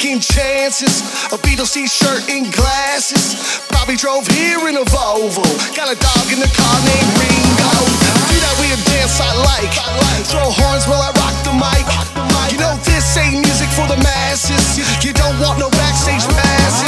taking chances. A Beatles t-shirt and glasses. Probably drove here in a Volvo. Got a dog in the car named Ringo. Do that weird dance I like. Throw horns while I rock the mic. You know this ain't music for the masses. You don't want no backstage passes.